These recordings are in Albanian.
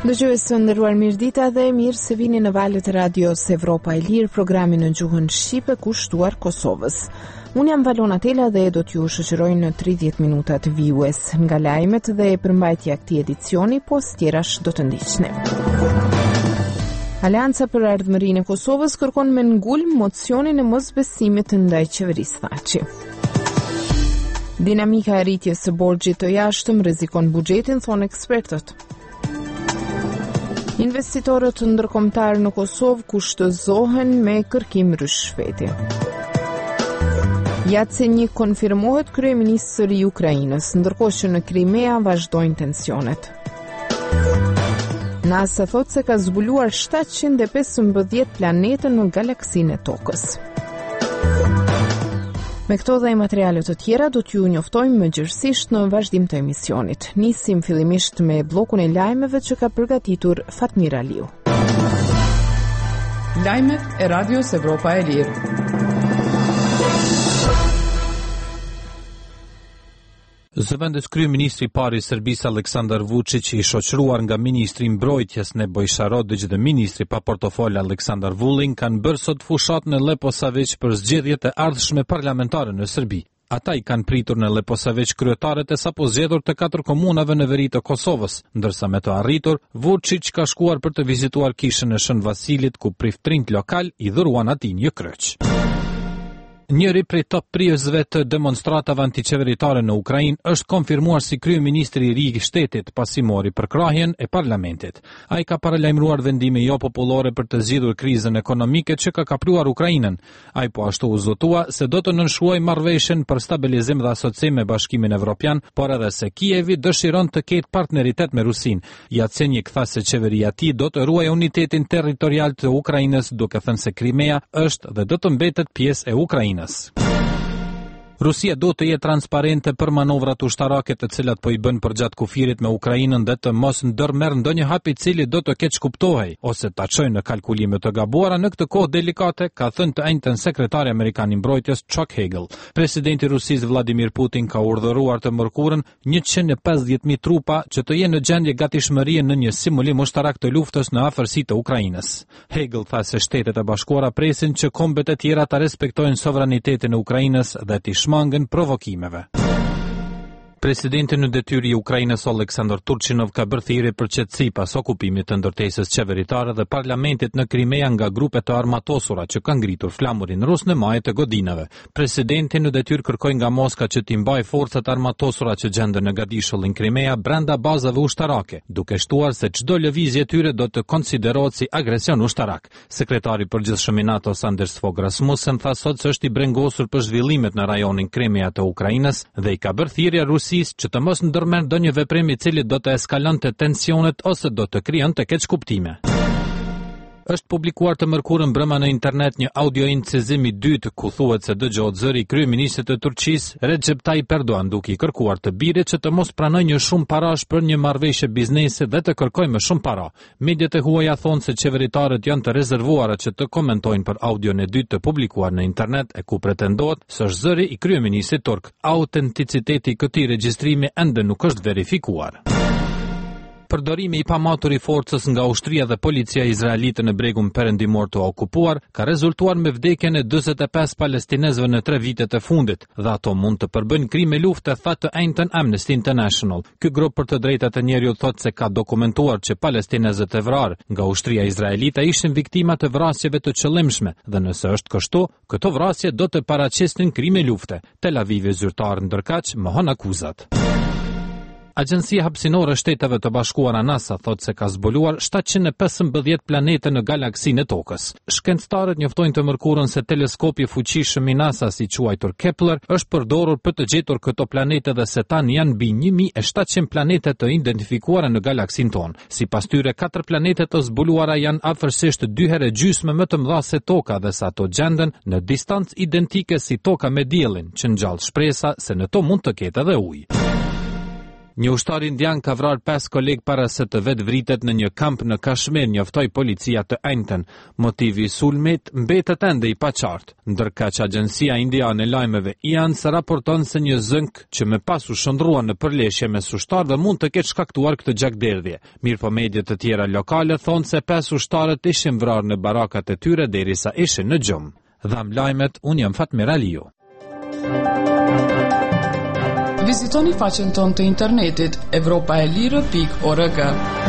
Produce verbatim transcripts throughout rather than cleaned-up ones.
Dëgjues të nderuar, mirëdita dhe mirë se vini në valët e radios Evropa e Lirë, programin në gjuhën shqipe kushtuar Kosovës. Unë jam Valona Tela dhe do t'ju shoqëroj në tridhjetë minutat vijues nga lajmet dhe përmbajtja e këtij edicioni, po tjerash do të ndiqni. Aleanca për Ardhmërinë e Kosovës kërkon me ngulm mocionin e mosbesimit ndaj qeverisë Thaçi. Dinamika e rritjes së borxhit të jashtëm rrezikon buxhetin, thonë ekspertët. Investitorët ndërkombëtar në Kosovë kushtëzohen me kërkim rishfeti. Yatsenyuk konfirmohet kryeministri i Ukrainës, ndërkohë që në Krimea vazhdojnë tensionet. NASA thot se ka zbuluar shtatëqind e pesëmbëdhjetë planete në galaksinë e Tokës. Me këto dhe materiale të tjera do t'ju njoftojmë më gjërësisht në vazhdim të emisionit. Nisim fillimisht me bllokun e lajmeve që ka përgatitur Fatmir Aliu. Lajmet e Radios Evropa e Lirë. Zëvendës kryeministri i parë i Serbisë Aleksandar Vučić, i shoqëruar nga ministri i mbrojtjes Nebojša Rodić dhe ministri pa portofol Aleksandar Vulin, kanë bërë sot fushat në Leposavić për zgjedhjet e ardhshme parlamentare në Serbi. Ata i kanë pritur në Leposavić kryetarët e sapo zgjedhur të katër komunave në veri të Kosovës, ndërsa me të arritur, Vučić ka shkuar për të vizituar kishën e Shën Vasilit, ku priftrinjt lokal i dhuruan atij një kryq. Njëri prej top prijësve të demonstratave antiqeveritare në Ukrainë është konfirmuar si kryeministri i ri i shtetit pasi mori përkrahjen e parlamentit. Ai ka paralajmëruar vendime jo popullore për të zgjidhur krizën ekonomike që ka kapluar Ukrainën. Ai po ashtu u zotua se do të nënshkruajë marrëveshjen për stabilizim dhe asocim me Bashkimin Evropian, por edhe se Kijevi dëshiron të ketë partneritet me Rusinë. Yatsenyuk tha se qeveria e tij do të ruajë unitetin territorial të Ukrainës, duke thënë se Krimea është dhe do të mbetet pjesë e Ukrainës. Rusia do të jetë transparente për manovrat ushtarake të cilat po i bën përgjatë kufirit me Ukrainën dhe të mos ndërmerr ndonjë hap i cili do të keq kuptohej ose ta çojë në kalkulime të gabuara në këtë kohë delikate, ka thënë të njëjtën sekretari amerikan i mbrojtjes Chuck Hagel. Presidenti i Rusisë Vladimir Putin ka urdhëruar të mërkurën njëqind e pesëdhjetë mijë trupa që të jenë në gjendje gatishmërie në një simulim ushtarak të luftës në afërsi të Ukrainës. Hagel tha se Shtetet e Bashkuara presin që kombet e tjera ta respektojnë sovranitetin e Ukrainës dhe të shmangën provokimeve. Presidenti në detyrë i Ukrainës Oleksandr Turchinov ka bërë thirrje për qetësi pas okupimit të ndërtesës qeveritare dhe parlamentit në Krimea nga grupe të armatosura që kanë ngritur flamurin rus në majë të godinave. Presidenti në detyrë kërkoi nga Moska që t'i mbajë forcat armatosura që gjenden në Gadishullin Krimea brenda bazave ushtarake, duke shtuar se çdo lëvizje e tyre do të konsiderohet si agresion ushtarak. Sekretari i përgjithshëm i NATO Anders Fogh Rasmussen tha sot se është i brengosur për zhvillimet në rajonin Krimea të Ukrainës dhe i ka bërë thirrje që të mos ndërmerr ndonjë veprim i cili do të eskalonte tensionet ose do të krijonte keqkuptime. Është publikuar të mërkurën brëma në internet një audio incizim i dytë ku thuhet se dëgjohet zëri i kryeministrit të Turqisë Recep Tayyip Erdogan duke i kërkuar të birit që të mos pranojë një shumë parash për një marrëveshje biznesi dhe të kërkojë më shumë para. Mediat e huaja thonë se qeveritarët janë të rezervuara që të komentojnë për audion e dytë të publikuar në internet e ku pretendohet se është zëri i kryeministrit turk. Autenticiteti i këtij regjistrimi ende nuk është verifikuar. Përdorimi i pamatur i forcës nga ushtria dhe policia izraelite në bregun perëndimor të okupuar ka rezultuar me vdekjen e dyzet e pesë palestinezëve në tre vitet e fundit, dhe ato mund të përbëjnë krime lufte, tha të njëjtën Amnesty International. Ky grup për të drejtat e njerëzit thotë se ka dokumentuar që palestinezët e vrarë nga ushtria izraelite ishin viktima të vrasjeve të qëllimshme, dhe nëse është kështu, këto vrasje do të paraqesin krime lufte. Tel Avivi zyrtar ndërkaq mohon akuzat. Agjencia hapësinore e Shteteve të Bashkuara NASA thotë se ka zbuluar shtatëqind e pesëmbëdhjetë planete në galaksinë e Tokës. Shkencëtarët njoftojnë të mërkurën se teleskopi fuqishëm i NASA, si quajtur Kepler, është përdorur për të gjetur këto planete dhe se tani janë mbi një mijë e shtatëqind planete të identifikuara në galaksinë tonë. Sipas tyre, katër planete të zbuluara janë afërsisht dy herë gjysmë më të mëdha se Toka dhe sa ato gjenden në distancë identike si Toka me diellin, që ngjall shpresa se në to mund të ketë edhe ujë. Një ushtar indian ka vrarë pesë kolegë para se të vetë vritet në një kamp në Kashmir, njoftoi policia të enjtën. Motivi i sulmit mbetet ende i paqartë, ndërkaq agjencia indiane e lajmeve I A N S raporton se një zënk që me pas u shndrua në përleshje me ushtarëve mund të ketë shkaktuar këtë gjakderdhje. Mirëpo mediat të tjera lokale thonë se pesë ushtarët ishin vrarë në barakat e tyre derisa ishin në gjumë. Dham lajmet, unë jam Fatmir Aliu. Vizitoni faqen tonë të internetit evropaelire pikë org.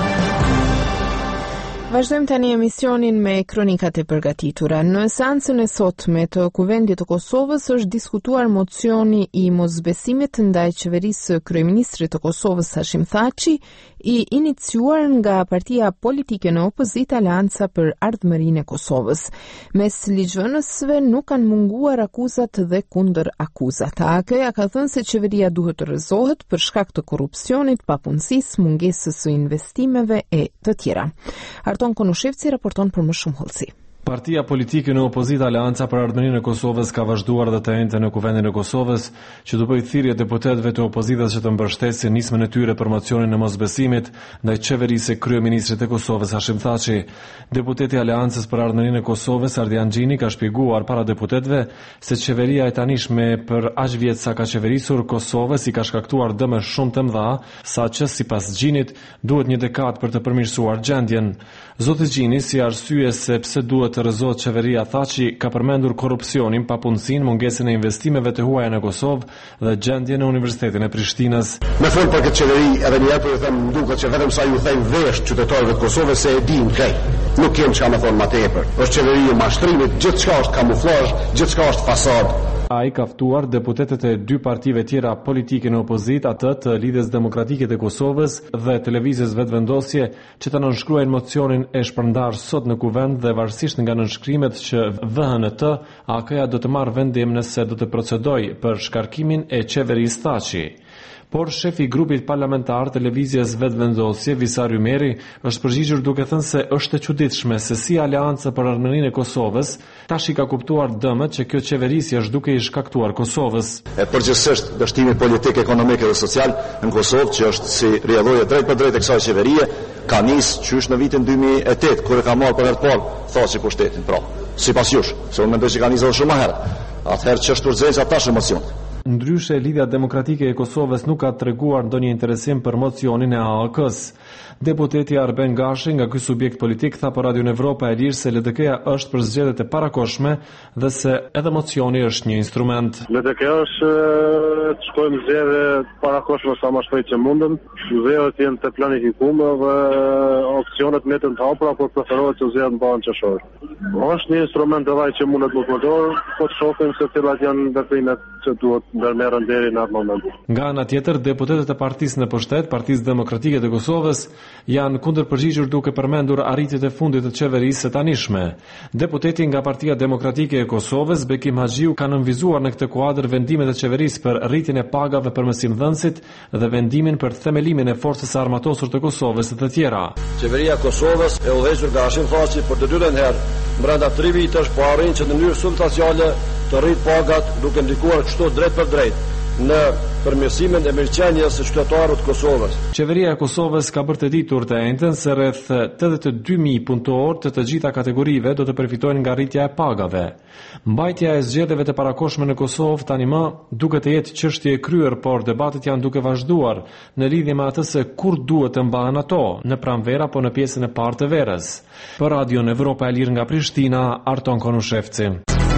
Vazhdojmë tani emisionin me kronikat e përgatitura. Në seancën e sotme të Kuvendit të Kosovës është diskutuar mocioni I mosbesimit ndaj qeverisë së kryeministrit të Kosovës Hashim Thaçi, I iniciuar nga partia politike në opozit Aleanca për Ardhmërinë e Kosovës. Mes ligjvënësve nuk kanë munguar akuzat dhe kundër akuzat. A K ja ka thënë se qeveria duhet të rrezohet për shkak të korrupsionit, papunësisë, mungesës së investimeve e të tjera. Arton Konushevci raporton për më shumë hollësi. Partia politike në opozit Aleanca për Ardhmërinë e Kosovës ka vazhduar dhe të enjte në Kuvendin e Kosovës që të bëjë thirrje deputetëve të opozitës që të mbështesin nismën e tyre për mocionin e mosbesimit ndaj qeverisë së kryeministrit të Kosovës Hashim Thaçi. Deputeti Aleancës për Ardhmërinë e Kosovës Ardian Xhini ka shpjeguar para deputetëve se qeveria e tanishme për aq vjet sa ka qeverisur Kosovës I ka shkaktuar dëme shumë të mëdha, saqë sipas Xhinit duhet një dekadë për të përmirësuar gjendjen. Zoti Xhini si arsye se pse duhet të rrezohet qeveria Thaçi ka përmendur korrupsionin, papunësinë, mungesën e investimeve të huaja në Kosovë dhe gjendjen në Universitetin e Prishtinës. Me fol për këtë qeveri edhe një herë po ju them, duket që vetëm sa ju them vesh qytetarëve të Kosovës se e din krejt. Nuk kem çka më thon më tepër. Është qeveri e mashtrimit, gjithçka është kamuflazh, gjithçka është fasadë. Ai ka ftuar deputetët e dy partive tjera politike në opozit, atë të Lidhjes Demokratike të Kosovës dhe Televizës Vetvendosje, që të nënshkruajnë mocionin e shpërndar sot në kuvend dhe varësisht nga nënshkrimet që vëhen në të, A K ja do të marrë vendim nëse do të procedojë për shkarkimin e qeverisë Thaçi. Por shefi I grupit parlamentar Televizjes Vetvendosje, Visar Ymeri, është përgjigjur duke thënë se është e çuditshme se si Aleanca për Ardhmërinë e Kosovës tash I ka kuptuar dëmet që kjo qeverisje është duke I shkaktuar Kosovës. E përgjithsisht dështimi politik, ekonomik dhe social në Kosovë, që është si rrjedhoje drejt për drejt e kësaj qeverie, ka nis qysh në vitin dy mijë e tetë kur e ka marrë për herë të parë Thaçi pushtetin. Pra, sipas jush, se unë mendoj se ka nisur shumë më herë. Atëherë ç'është urgjenca tash emocion. Ndryshe, Lidhja Demokratike e Kosovës nuk ka treguar ndonjë interesim për mocionin e A A K-s. Deputeti Arben Gashi nga ky subjekt politik tha për Radio Evropa e Lirë se L D K-ja është për zgjedhjet e parakoshme dhe se edhe mocioni është një instrument. L D K-ja është të shkojmë zgjedhje parakoshme sa më shpejt që mundem. Zgjedhjet janë të planifikuara dhe opsionet metën të hapura, por preferohet të zgjedhjet mbahen qershor. Është një instrument edhe ai që mundet të përdor, po të shohim se cilat janë veprimet që duhet ndërmerren deri në atë moment. Nga ana tjetër, deputetët e partisë në pushtet, Partisë Demokratike të Kosovës, janë kundërpërgjigjur duke përmendur arritjet e fundit të qeverisë së tanishme. Deputeti nga Partia Demokratike e Kosovës, Bekim Haxhiu, ka nënvizuar në këtë kuadër vendimet e qeverisë për rritjen e pagave për mësimdhënësit dhe vendimin për themelimin e forcës së armatosur të Kosovës dhe të tjera. Qeveria e Kosovës e udhëhequr nga Hashim Thaçi për të dytën herë brenda tre vitesh po arrin që në mënyrë substanciale të rrit pagat duke ndikuar kështu drejt për drejt në përmirësimin e mirëqenies së qytetarëve të Kosovës. Qeveria e Kosovës ka bërë të ditur të enjtën se rreth tetëdhjetë e dy mijë punëtorë të të gjitha kategorive do të përfitojnë nga rritja e pagave. Mbajtja e zgjedhjeve të parakoshme në Kosovë tani më duket të jetë çështje e kryer, por debatet janë duke vazhduar në lidhje me atë se kur duhet të mbahen ato, në pranvera apo në pjesën e parë të verës. Për Radio Evropa e Lirë nga Prishtina, Arton Konushevci.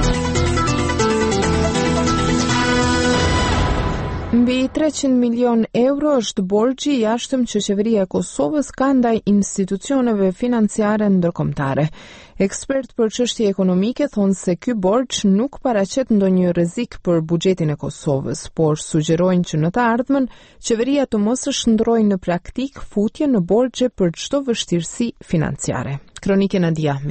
Mbi treqind milion euro është borxhi I jashtëm që qeveria e Kosovës ka ndaj institucioneve financiare ndërkombëtare. Ekspert për çështje ekonomike thonë se ky borxh nuk paraqet ndonjë rrezik për buxhetin e Kosovës, por sugjerojnë që në të ardhmen qeveria të mos e shndrojë në praktik futje në borxhe për çdo vështirësi financiare. Kronike Nadia Ahmetit.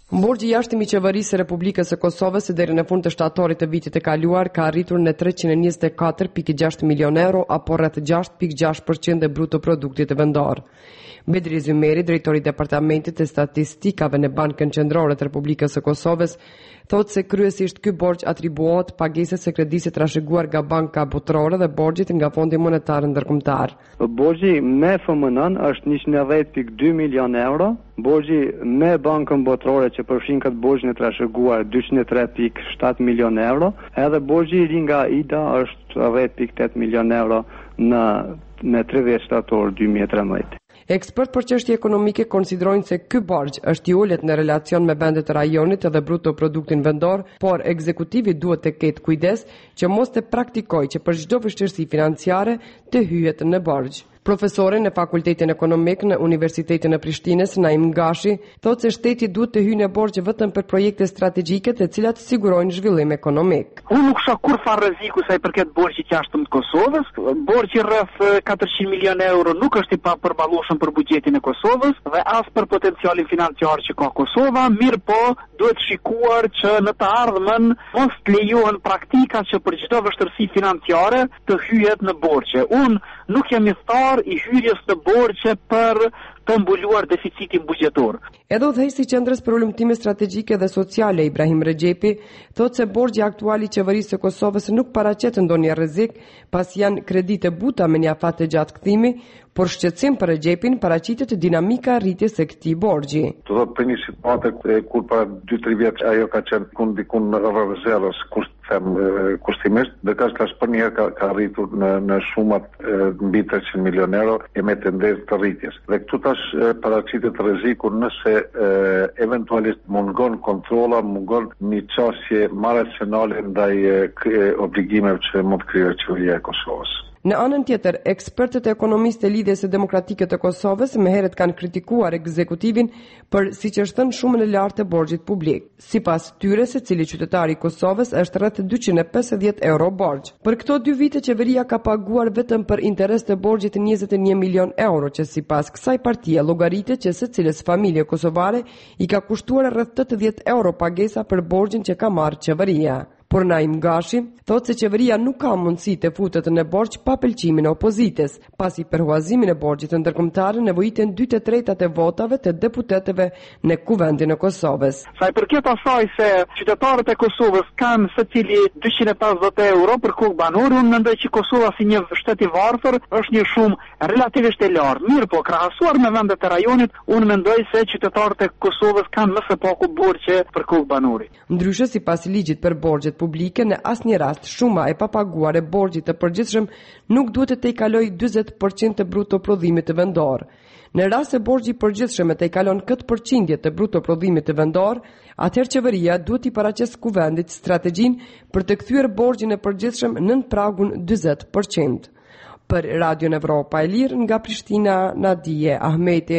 Borxhi jashtëm i qeverisë së Republikës së Kosovës deri në fund të shtatorit të vitit të kaluar ka arritur në treqind e njëzet e katër pikë gjashtë milion euro apo rreth gjashtë pikë gjashtë përqind e bruto produktit vendor. Bedri Zymeri, drejtori i Departamentit të Statistikave në Bankën Qendrore të Republikës së Kosovës, thotë se kryesisht ky borxh atribuohet pagesës së kredisë trashëguar nga Banka Botërore dhe borxhit nga Fondi Monetar Ndërkombëtar. Borxhi me F M N është njëqind e dhjetë pikë dy milion euro, borxhi me Bankën Botërore që përfshin këtë borxhin e trashëguar dyqind e tre pikë shtatë milion euro, edhe borxhi i ri nga I D A është dhjetë pikë tetë milion euro në në tridhjetë shtator dy mijë e trembëdhjetë. Ekspert për çështje ekonomike konsiderojnë se ky borxh është i ulët në relacion me vendet e rajonit dhe bruto produktin vendor, por ekzekutivi duhet të ketë kujdes që mos të praktikojë që për çdo vështirësi financiare të hyjet në borxh. Profesori në Fakultetin Ekonomik në Universitetin e Prishtinës, Naim Ngashi, thotë se shteti duhet të hyjë në borxh vetëm për projekte strategjike të cilat sigurojnë zhvillim ekonomik. Unë nuk shoh kur fare rreziku sa i përket borxhit jashtëm të Kosovës. Borxhi rreth katërqind milion euro nuk është i papërballueshëm për buxhetin e Kosovës dhe as për potencialin financiar që ka Kosova, mirë po duhet shikuar që në të ardhmen mos të lejohen praktika që për çdo vështirësi financiare të hyjet në borxhe. Unë nuk jam i thar i hyrjes të borxhe për të mbuluar deficitin buxhetor. Edhe udhëheqësi i Qendrës për Ulëmtime Strategjike dhe Sociale Ibrahim Rexhepi thotë se borxhi aktual i qeverisë së Kosovës nuk paraqet ndonjë rrezik, pas janë kredite buta me një afat të gjatë kthimi, por shqetësim për Rexhepin paraqitet dinamika rritjes së këtij borxhi. Do të thotë për një situatë kur para dy tre vjet ajo ka qenë ku ndikun në rreth zeros kusht them kushtimisht, dhe ka ka për një herë ka, ka rritur në në shumat mbi treqind milion euro e me tendencë të rritjes. Dhe këtu tash paraqitet rreziku nëse e, eventualisht mungon kontrolla, mungon një çështje më racionale ndaj e, obligimeve që mund të krijojë qeveria e Kosovës. Në anën tjetër, ekspertët e ekonomisë të lidhjes së demokratike të Kosovës më herët kanë kritikuar ekzekutivin për siç është thënë shumën e lartë të borxhit publik. Sipas tyre, secili qytetar i Kosovës është rreth dyqind e pesëdhjetë euro borxh. Për këto dy vite qeveria ka paguar vetëm për interes të borxhit njëzet e një milion euro, që sipas kësaj partie llogaritet që secilës familje kosovare i ka kushtuar rreth tetëdhjetë euro pagesa për borxhin që ka marrë qeveria. Por Naim Ngashi thotë se qeveria nuk ka mundësi të futet në borxh pa pëlqimin e opozitës, pasi për huazimin e borxhit të ndërkombëtar nevojiten dy të tretat e votave të deputetëve në Kuvendin e Kosovës. Sa i përket asaj se qytetarët e Kosovës kanë secili dyqind e pesëdhjetë euro për kokë banor, unë mendoj që Kosova si një shtet i varfër është një shumë relativisht e lartë. Mirë po, krahasuar me vendet e rajonit, unë mendoj se qytetarët e Kosovës kanë më së paku borxhe për kokë banori. Ndryshe sipas ligjit për borxhet publike, në asnjë rast shuma e papaguar e borxhit të përgjithshëm nuk duhet të tejkalojë dyzet përqind të bruto prodhimit të vendor. Në rast se borxhi i përgjithshëm e tejkalon këtë përqindje të bruto prodhimit të vendor, atëherë qeveria duhet të paraqesë kuvendit strategjinë për të kthyer borxhin e përgjithshëm nën pragun dyzet përqind. Për Radio Evropa e Lirë nga Prishtina, Nadije Ahmeti.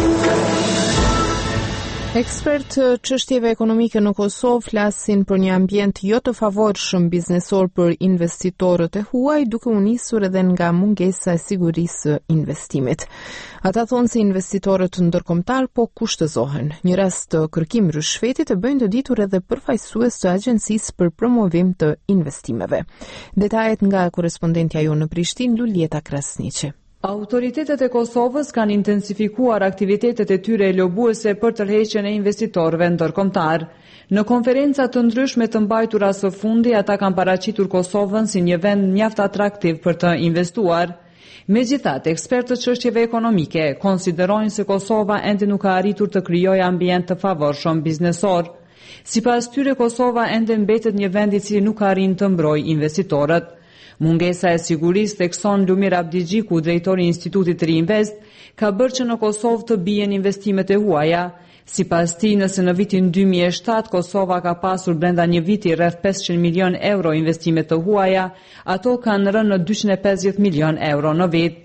Ekspert çështjeve ekonomike në Kosovë flasin për një ambient jo të favorshëm biznesor për investitorët e huaj, duke u nisur edhe nga mungesa e sigurisë së investimit. Ata thonë se investitorët ndërkombëtar po kushtëzohen. Një rast të kërkim rishfeti të bëjnë të ditur edhe përfaqësues të agjencisë për promovim të investimeve. Detajet nga korrespondentja jonë në Prishtinë, Lulieta Krasniqi. Autoritetet e Kosovës kanë intensifikuar aktivitetet e tyre lobuese për tërheqjen e investitorëve ndërkombëtar. Në konferenca të ndryshme të mbajtura së fundi, ata kanë paraqitur Kosovën si një vend mjaft atraktiv për të investuar. Megjithatë, ekspertët çështjeve ekonomike konsiderojnë se Kosova ende nuk ka arritur të krijojë ambient të favorshëm biznesor. Sipas tyre, Kosova ende mbetet një vend i cili nuk arrin të mbrojë investitorët. Mungesa e sigurisë thekson Lumir Abdigjiku, drejtori i Institutit Reinvest, ka bërë që në Kosovë të bien investimet e huaja. Sipas tij, nëse në vitin dy mijë e shtatë Kosova ka pasur brenda një viti rreth pesëqind milion euro investime të huaja, ato kanë rënë në dyqind e pesëdhjetë milion euro në vit.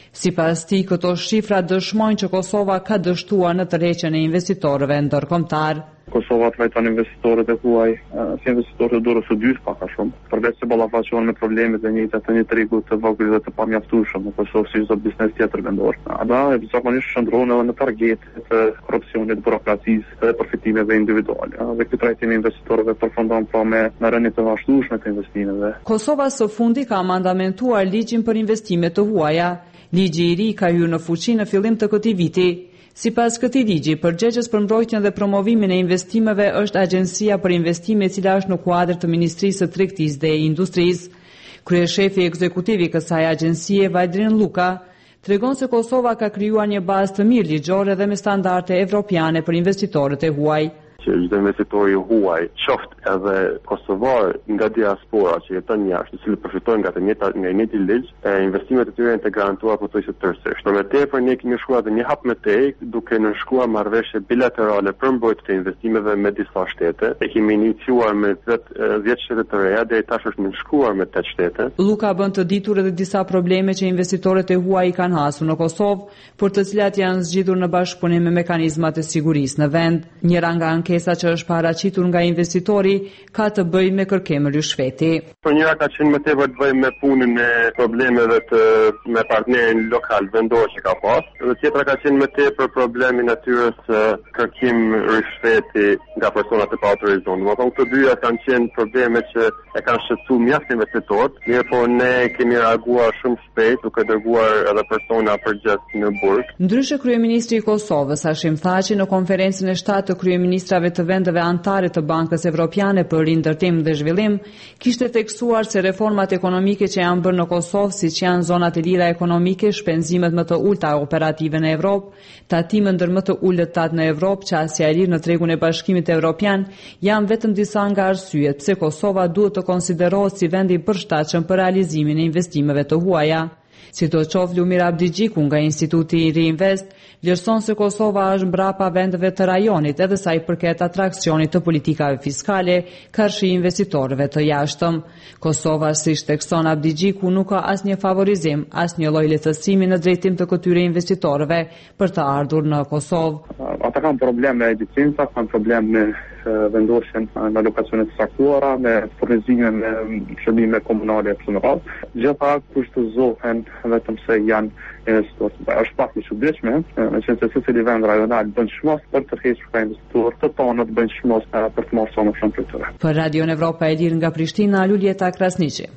Sipas tij, këto shifra dëshmojnë që Kosova ka dështuar në tërheqjen e investitorëve ndërkombëtar. Kosova trajton investitorët e huaj uh, si investitorët e dorës së dytë pak a shumë. Përveç se ballafaqohen me problemet e njëjta të një tregu të vogël dhe të pamjaftueshëm në Kosovë si çdo biznes tjetër vendor. Ata zakonisht shndrohen edhe në target të korrupsionit, burokracisë dhe përfitimeve individuale. Dhe ky trajtim i investitorëve përfundon pra me rënje të vazhdueshme të investimeve. Kosova së fundi ka mandamentuar ligjin për investime të huaja. Ligji i ri ka hyrë në fuqi në fillim të këtij viti. Sipas këtij ligji, përgjegjës për mbrojtjen dhe promovimin e investimeve është Agjencia për Investime, e cila është në kuadër të Ministrisë së Tregtisë dhe Industrisë. Kryeshefi ekzekutiv i kësaj agjencie, Valdrin Luka, tregon se Kosova ka krijuar një bazë të mirë ligjore dhe me standarde evropiane për investitorët e huaj. Që çdo investitori huaj, qoftë edhe kosovar nga diaspora që jeton jashtë, i cili përfitojnë nga të njëjta nga njëjti ligj, e investimet e tyre janë të garantuara pothuajse tërësisht. Për më tepër ne kemi shkuar edhe një hap më tej, duke nënshkruar marrëveshje bilaterale për mbrojtje të investimeve me disa shtete. E kemi iniciuar me dhjetë shtete të reja, deri tash është nënshkruar me tetë shtete. Luka bën të ditur edhe disa probleme që investitorët e huaj kanë hasur në Kosovë, por të cilat janë zgjidhur në bashkëpunim me mekanizmat e sigurisë në vend. Njëra nga ankesa që është paraqitur nga investitori ka të bëjë me kërkemën rishfeti. Për njëra ka qenë më tepër të bëjë me punën e problemeve të me partnerin lokal vendor që ka pas, dhe tjetra ka qenë më tepër problemi natyrës kërkim rishfeti nga personat e pa autorizuar. Domethënë këto dyja kanë qenë probleme që e kanë shqetësuar mjaft investitorët, mirë po ne kemi reaguar shumë shpejt duke dërguar edhe persona përgjithë në burg. Ndryshe kryeministri i Kosovës Hashim Thaçi në konferencën e shtatë të kryeministrave të vendeve anëtare të Bankës Evropiane për Rindërtim dhe Zhvillim, kishte theksuar se reformat ekonomike që janë bërë në Kosovë, siç janë zonat e lira ekonomike, shpenzimet më të ulta operative në Evropë, tatimet ndër më të ulët në Evropë, qasja e lirë në tregun e Bashkimit Evropian, janë vetëm disa nga arsyet pse Kosova duhet të konsiderohet si vend i përshtatshëm për realizimin e investimeve të huaja. Sidoqoftë, Lumir Abdigjiku nga Instituti i Reinvest vlerëson se Kosova është mbrapa vendeve të rajonit edhe sa i përket atraksionit të politikave fiskale karshi investitorëve të jashtëm. Kosova, siç thekson Abdigjiku, nuk ka asnjë favorizim, asnjë lloj lehtësimi në drejtim të këtyre investitorëve për të ardhur në Kosovë. Ata kanë probleme me licenca, kanë probleme me vendosjen në lokacione të saktuara, me furnizimin me shërbime komunale e kështu me radhë. Gjitha kushtëzohen vetëm se janë investitorë. Është pak i çuditshme, në qenë se secili vend rajonal bën çmos për të rrethur ka investitorë të tonë të bëjnë çmos për të marrë sonë shumë për tyre. Për Radion Evropa e Lirë nga Prishtina, Luljeta Krasniqi.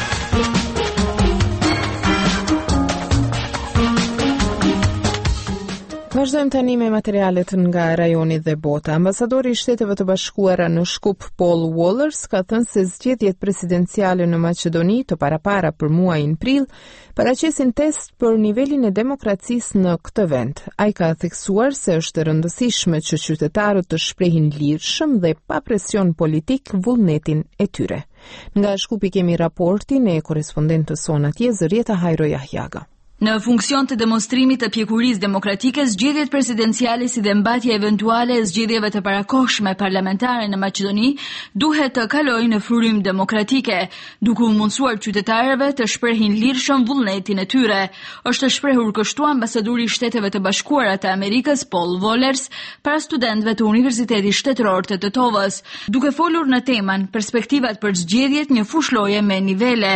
Vazhdojmë tani me materialet nga rajoni dhe bota. Ambasadori i Shteteve të Bashkuara në Shkup, Paul Wallers, ka thënë se zgjedhjet presidenciale në Maqedoni të parapara për muajin prill paraqesin test për nivelin e demokracisë në këtë vend. Ai ka theksuar se është e rëndësishme që qytetarët të shprehin lirshëm dhe pa presion politik vullnetin e tyre. Nga Shkupi kemi raportin e korespondentës sonë atje, Zërieta Hajro Jahjaga. Në funksion të demonstrimit të pjekurisë demokratike, zgjedhjet presidenciale si dhe mbatja eventuale e zgjedhjeve të parakohshme parlamentare në Maqedoni duhet të kalojë në frym demokratike, duke u mundsuar qytetarëve të shprehin lirshëm vullnetin e tyre. Është shprehur kështu ambasadori i Shteteve të Bashkuara të Amerikës, Paul Wallers, para studentëve të Universitetit Shtetëror të Tetovës, duke folur në temën Perspektivat për zgjedhjet, një fushëloje me nivele.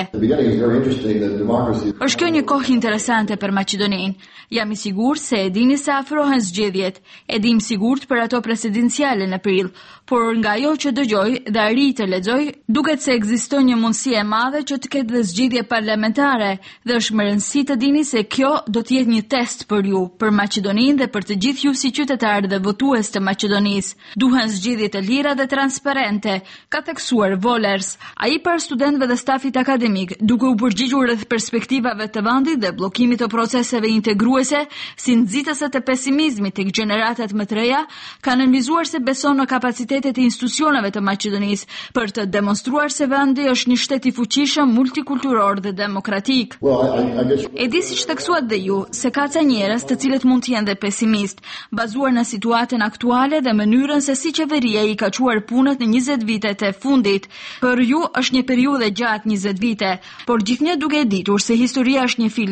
Është kjo një kohë interesante për Maqedoninë. Jam i sigurt se e dini se afrohen zgjedhjet. E dim sigurt për ato presidenciale në prill, por nga ajo që dëgjoj dhe arri të lexoj, duket se ekziston një mundësi e madhe që të ketë dhe zgjedhje parlamentare, dhe është më rëndësi të dini se kjo do të jetë një test për ju, për Maqedoninë dhe për të gjithë ju si qytetarë dhe votues të Maqedonisë. Duhen zgjedhje të lira dhe transparente, ka theksuar Wallers. Ai para studentëve dhe stafit akademik, duke u përgjigjur rreth perspektivave të vendit dhe bllokimit të proceseve integruese, si nxitëse të pesimizmit tek gjeneratat më të reja, ka nënvizuar se beson në kapacitetet e institucioneve të Maqedonisë për të demonstruar se vendi është një shtet i fuqishëm, multikulturor dhe demokratik. E di siç theksuat dhe ju, se ka ca njerëz të cilët mund të jenë dhe pesimist, bazuar në situatën aktuale dhe mënyrën se si qeveria i ka çuar punët në njëzet vitet e fundit. Për ju është një periudhë gjatë njëzet vite, por gjithnjë duke e ditur se historia është një film i gjatë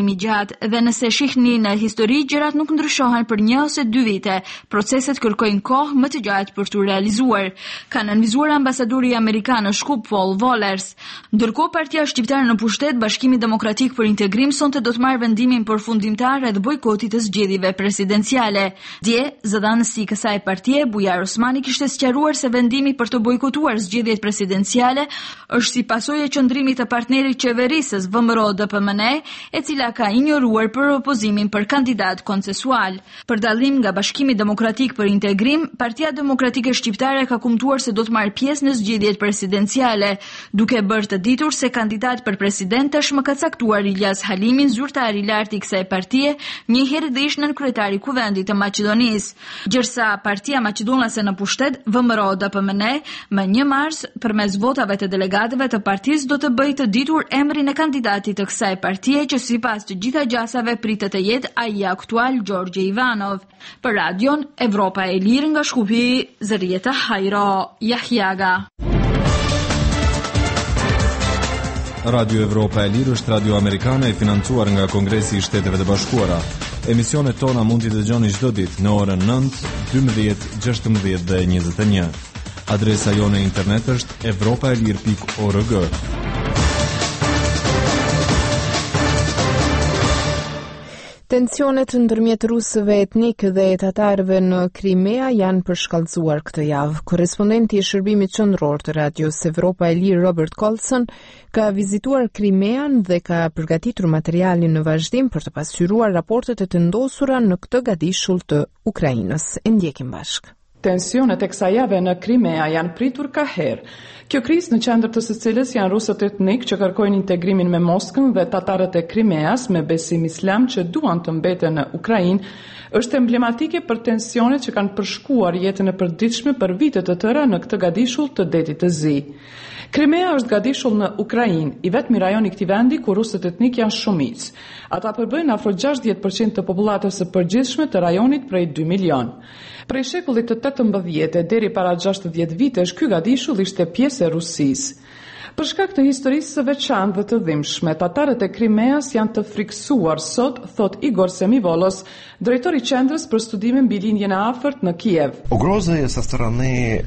gjatë dhe nëse shihni në histori gjërat nuk ndryshohen për një ose dy vite, proceset kërkojnë kohë më të gjatë për t'u realizuar, ka nënvizuar ambasadori amerikan në Shkup Paul Wollers. Ndërkohë Partia Shqiptare në pushtet, Bashkimi Demokratik për Integrim sonte do të marrë vendimin përfundimtar rreth bojkotit të zgjedhjeve presidenciale. Dje, zëdhënësi i kësaj partie, Bujar Osmani kishte sqaruar se vendimi për të bojkotuar zgjedhjet presidenciale është si pasojë e qëndrimit të partnerit qeverisës V M R O D P M N, e cila ka injoruar për opozimin për kandidat koncesual. Për dallim nga Bashkimi Demokratik për Integrim, Partia Demokratike Shqiptare ka kumtuar se do të marrë pjesë në zgjedhjet presidenciale, duke bërë të ditur se kandidat për president tashmë ka caktuar Ilyas Halimin, zyrtar i lartë i kësaj partie, njëherë dhe ish nën kryetari i Kuvendit të Maqedonisë. Gjërsa Partia Maqedonase në pushtet, V M R O D P M N, më një mars, përmes votave të delegatëve të partisë do të bëjë të ditur emrin e kandidatit të kësaj partie që sipas të gjitha gjasave pritet të jetë ai aktual Gjorgje Ivanov. Për radion Evropa e Lirë nga Shkupi, Zërieta Hajro Jahjaga. Radio Evropa e Lirë është radio amerikane e financuar nga Kongresi i Shteteve të Bashkuara. Emisionet tona mund t'i dëgjoni çdo ditë në orën nëntë, dymbëdhjetë, gjashtëmbëdhjetë dhe njëzet e një. Adresa jone internet është evropaelir pikë org. Tensionet ndërmjet rusëve etnik dhe tatarëve në Krimea janë përshkallëzuar këtë javë. Korrespondenti i shërbimit qendror të Radios Evropa e Lirë Robert Colson ka vizituar Krimean dhe ka përgatitur materialin në vazhdim për të pasqyruar raportet e të ndosura në këtë gadishull të Ukrainës. E ndjekim bashkë. Tensionet e kësaj jave në Krimea janë pritur ka herë. Kjo krizë në qendër të së cilës janë rusët etnik që kërkojnë integrimin me Moskën dhe tatarët e Krimeas me besim islam që duan të mbeten në Ukrainë, është emblematike për tensionet që kanë përshkuar jetën e përditshme për vite të tëra në këtë gadishull të Detit të Zi. Krimea është gadishull në Ukrainë, i vetmi rajon i këtij vendi ku rusët etnik janë shumicë. Ata përbëjnë afro gjashtëdhjetë përqind të popullatës së përgjithshme të rajonit prej dy milion. Prej shekullit të tetëmbëdhjetë deri para gjashtëdhjetë vitesh, ky gadishull ishte pjesë e Rusisë. Për shkak të historisë së veçantë dhe të dhimbshme, tatarët e Krimeas janë të friksuar sot, thot Igor Semivolos, drejtori i qendrës për studime mbi linjën e afërt në Kiev. Угрозы со стороны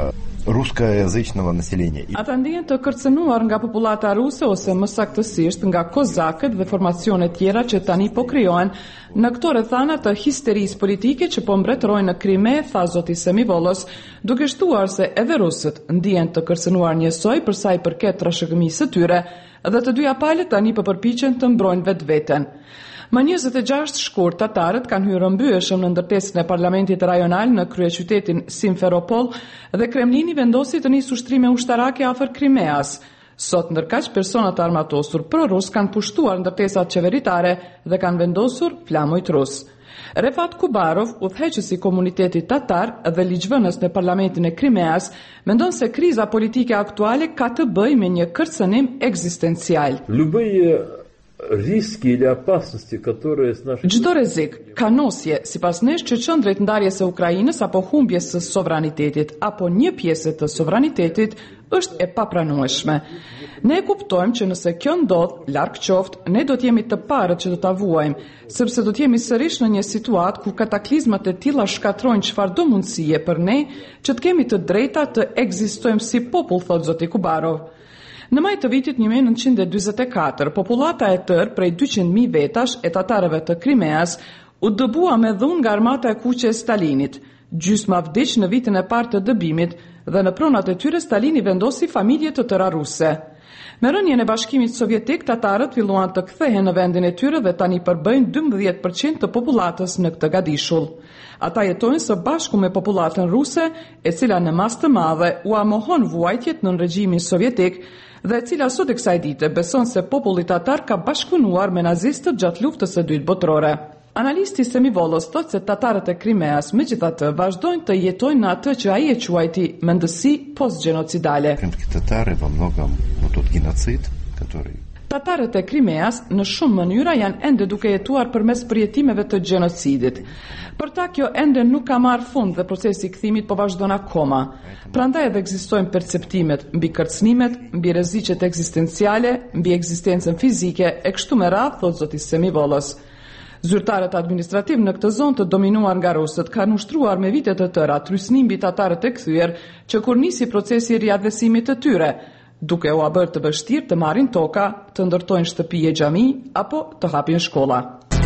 ruskoязычного населения. Ata ndihen të kërcënuar nga popullata ruse ose më saktësisht nga kozakët dhe formacione tjera që tani po krijohen në këto rrethana të histerisë politike që po mbretërojnë në Krime, tha zoti Semivolos, duke shtuar se edhe rusët ndihen të kërcënuar njësoj për sa i përket trashëgimisë së tyre dhe të dyja palët tani po përpiqen të mbrojnë vetveten. Më njëzet e gjashtë shkurt, tatarët kanë hyrë rrëmbyeshëm në ndërtesën e parlamentit rajonal në kryeqytetin Simferopol dhe Kremlini vendosi të nisë ushtrime ushtarake afër Krimeas. Sot ndërkaq personat armatosur pro-rus kanë pushtuar ndërtesat qeveritare dhe kanë vendosur flamujt rus. Refat Kubarov, udhëheqësi i komunitetit tatar dhe ligjvënës në parlamentin e Krimeas, mendon se kriza politike aktuale ka të bëjë me një kërcënim ekzistencial. Риски или опасности, которые с нашей... Çdo rrezik, kanosje, sipas nesh që çon drejt ndarjes së Ukrainës apo humbjes së sovranitetit apo një pjesë të sovranitetit është e papranueshme. Ne kuptojmë që nëse kjo ndodh, larg qoftë, ne do të jemi të parët që do ta vuajmë, sepse do të jemi sërish në një situatë ku kataklizmat e tilla shkatrojnë çfarëdo mundësie për ne që të kemi të drejta të ekzistojmë si popull, thot zoti Kubarov. Në maj të vitit një mijë e nëntëqind e dyzet e katër, popullata e tërë prej dyqind mijë vetash e tatarëve të Krimeas u dëbua me dhunë nga armata e kuqe e Stalinit. Gjysma vdiq në vitin e parë të dëbimit dhe në pronat e tyre Stalini vendosi familje të tëra ruse. Me rënien e Bashkimit Sovjetik, tatarët filluan të kthehen në vendin e tyre dhe tani përbëjnë dymbëdhjetë përqind të popullatës në këtë gadishull. Ata jetojnë së bashku me popullatën ruse, e cila në mas të madhe u amohon vuajtjet në regjimin sovjetik dhe e cila sot e kësaj dite beson se populli tatar ka bashkëpunuar me nazistët gjatë luftës së dytë botërore. Analisti Semivolos thotë se tatarët e Krimeas megjithatë vazhdojnë të jetojnë në atë që ai e quajti mendësi post-gjenocidale. Татары во многом вот тот геноцид, который Tatarët e Krimeas në shumë mënyra janë ende duke jetuar përmes përjetimeve të gjenocidit. Për ta kjo ende nuk ka marrë fund dhe procesi i kthimit po vazhdon akoma. Prandaj edhe ekzistojnë perceptimet mbi kërcënimet, mbi rreziqet ekzistenciale, mbi ekzistencën fizike e kështu me radhë, thot zoti Semivollës. Zyrtarët administrativ në këtë zonë të dominuar nga rusët kanë ushtruar me vite të tëra trysnim mbi tatarët e kthyer që kur nisi procesi i riadresimit të tyre, duke u bërë të vështirë të marrin toka, të ndërtojnë shtëpi e xhami apo të hapin shkolla.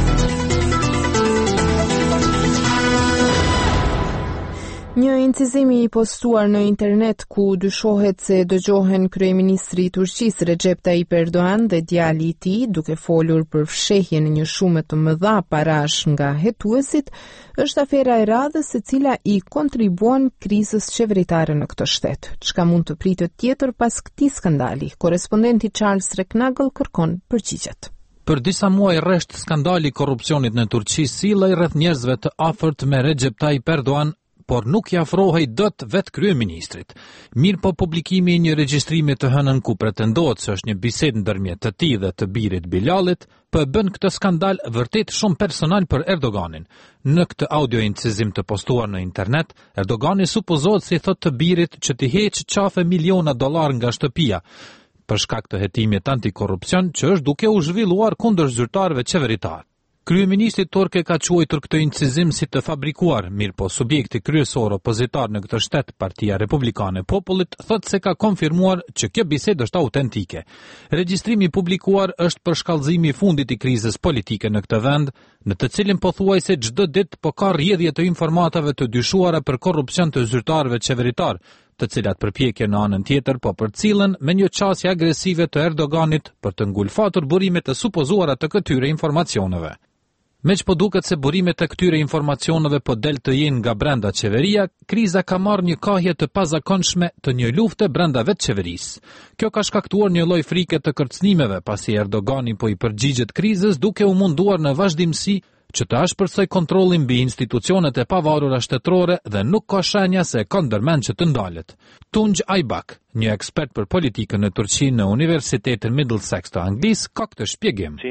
Një incizimi i postuar në internet ku dyshohet se dëgjohen kryeministri i Turqisë Recep Tayyip Erdogan dhe djali i tij duke folur për fshehjen e një shume të mëdha parash nga hetuesit, është afera e radhës e cila i kontribuon krizës qeveritare në këtë shtet. Çka mund të pritet tjetër pas këtij skandali? Korrespondenti Charles Reknagel kërkon përgjigjet. Për disa muaj rresht skandali i korrupsionit në Turqi sillej rreth njerëzve të afërt me Recep Tayyip Erdogan, por nuk i afrohej dot vet kryeministrit. Mirë po publikimi i një regjistrimi të hënën ku pretendohet se është një bisedë ndërmjet të tij dhe të birit Bilalit, po e bën këtë skandal vërtet shumë personal për Erdoganin. Në këtë audio incizim të postuar në internet, Erdogani supozohet se i thot të birit që t'i heq qafe miliona dollar nga shtëpia, për shkak të hetimit antikorrupsion që është duke u zhvilluar kundër zyrtarëve qeveritar. Kryeministri turk ka quajtur këtë incizim si të fabrikuar, mirë po subjekti kryesor opozitar në këtë shtet, Partia Republikane e Popullit, thotë se ka konfirmuar që kjo bisedë është autentike. Regjistrimi publikuar është për shkallëzimi i fundit i krizës politike në këtë vend, në të cilin pothuajse çdo ditë po ka rrjedhje të informatave të dyshuara për korrupsion të zyrtarëve qeveritar, të cilat përpjekjen në anën tjetër po përcillen me një qasje agresive të Erdoganit për të ngulfatur burimet e supozuara të këtyre informacioneve. Meq po duket se burimet e këtyre informacioneve po del të jenë nga brenda qeveria, kriza ka marrë një kahje të pazakonshme të një lufte brenda vetë qeverisë. Kjo ka shkaktuar një lloj frike të kërcënimeve pasi Erdogani po i përgjigjet krizës duke u munduar në vazhdimsi që të ashpërtsoj kontrollin mbi institucionet e pavarura shtetërore dhe nuk ka shenja se ka ndërmend që të ndalet. Tunç Aybak, një ekspert për politikën në Turqi në Universitetin Middlesex të Anglisë, ka këtë shpjegim.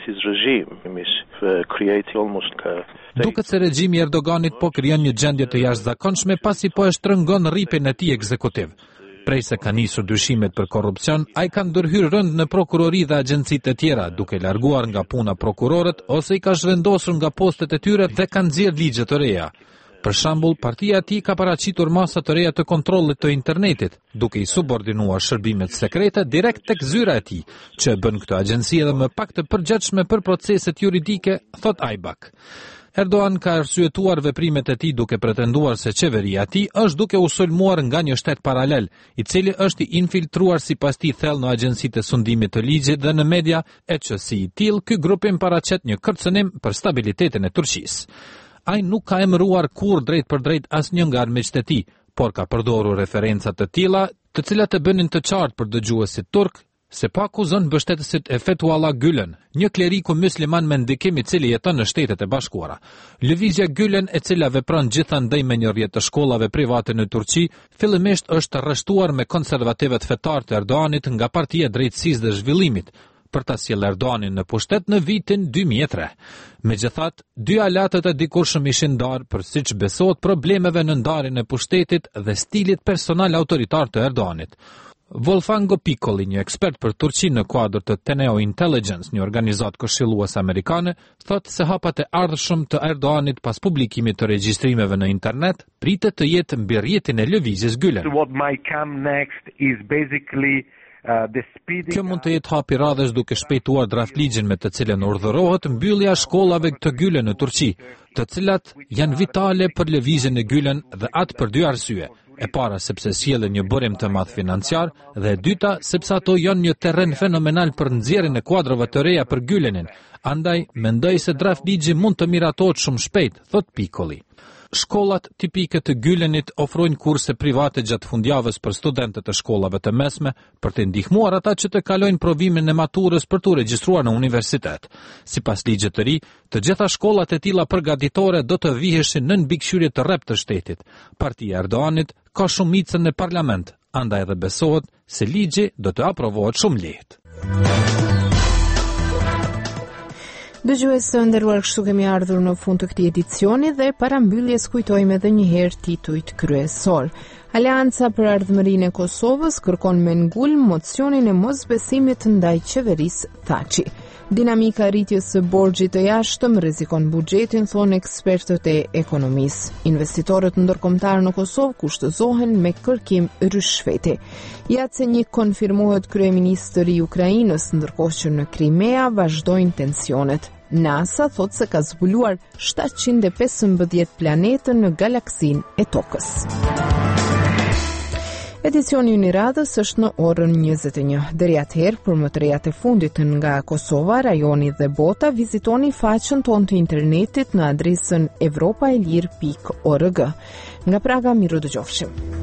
Duket se regjimi i Erdoganit po krijon një gjendje të jashtëzakonshme pasi po e shtrëngon rripin e tij ekzekutiv. Prej se ka nisur dyshimet për korrupsion, ai ka ndërhyrë rënd në prokurori dhe agjencitë e tjera, duke larguar nga puna prokurorët ose i ka zhvendosur nga postet e tyre dhe ka nxjerrë ligje të reja. Për shembull, partia e tij ka paraqitur masa të reja të kontrollit të internetit, duke i subordinuar shërbimet sekrete direkt tek zyra e tij, që e bën këtë agjenci edhe më pak të përgjithshme për proceset juridike, thot Aybak. Erdogan ka arsyetuar veprimet e tij duke pretenduar se qeveria e tij është duke u sulmuar nga një shtet paralel, i cili është i infiltruar sipas tij thellë në agjencitë e sundimit të ligjit dhe në media, e që si i tillë ky grupim paraqet një kërcënim për stabilitetin e Turqisë. Ai nuk ka emëruar kur drejt për drejt asnjë nga armiqtë e tij, por ka përdorur referenca të tilla, të cilat e bënin të qartë për dëgjuesit turk se po akuzon mbështetësit e Fethullah Gülen, një kleriku musliman me ndikim i cili jeton në Shtetet e Bashkuara. Lëvizja Gülen, e cila vepron gjithandaj me një rrjet të shkollave private në Turqi, fillimisht është arrestuar me konservativet fetar të Erdoganit nga Partia e Drejtësisë dhe Zhvillimit, për ta sjellë Erdoganin në pushtet në vitin dy mijë e tre. Megjithatë, dy alatët e dikurshëm ishin ndarë për siç besohet problemeve në ndarjen e pushtetit dhe stilit personal autoritar të Erdoganit. Wolfango Piccoli, një ekspert për Turqi në kuadër të Teneo Intelligence, një organizatë këshilluese amerikane, thotë se hapat e ardhshëm të Erdoganit pas publikimit të regjistrimeve në internet pritet të jetë mbi rrjetin e lëvizjes Gülen. Kjo mund të jetë hapi radhës duke shpejtuar draftligjin me të cilën urdhërohet mbyllja shkollave të Gülen në Turqi, të cilat janë vitale për lëvizjen e Gülen dhe atë për dy arsye. E para sepse sjellin një burim të madh financiar dhe e dyta sepse ato janë një terren fenomenal për nxjerrjen e kuadrove të reja për Gülenin. Andaj mendoj se draftligji mund të miratohet shumë shpejt, thot Piccoli. Shkollat tipike të Gülenit ofrojnë kurse private gjatë fundjavës për studentët e shkollave të mesme për të ndihmuar ata që të kalojnë provimin e maturës për të regjistruar në universitet. Sipas ligjit të ri, të gjitha shkollat e tilla përgatitore do të viheshin nën mbikëqyrje të rrep të shtetit. Partia e Erdoganit ka shumicën në parlament, andaj edhe besohet se ligji do të aprovohet shumë lehtë. Dëgjues të nderuar, kështu kemi ardhur në fund të këtij edicioni dhe para mbylljes kujtojmë edhe një herë titujt kryesor. Aleanca për Ardhmërinë e Kosovës kërkon me ngull mocionin e mosbesimit ndaj qeverisë Thaçi. Dinamika e rritjes së borxhit të jashtëm rrezikon buxhetin, thonë ekspertët e ekonomisë. Investitorët ndërkombëtar në Kosovë kushtëzohen me kërkim rishfeti. Jacenik konfirmohet kryeministri i Ukrainës, ndërkohë që në Krimea vazhdojnë tensionet. NASA thot se ka zbuluar shtatëqind e pesëmbëdhjetë planete në galaksin e Tokës. Edicioni i radhës është në orën njëzet e një. Deri atëherë, për më të rejat e fundit nga Kosova, rajoni dhe bota, vizitoni faqen tonë të internetit në adresën evropaelir pikë org. Nga Praga, miru dëgjofshim.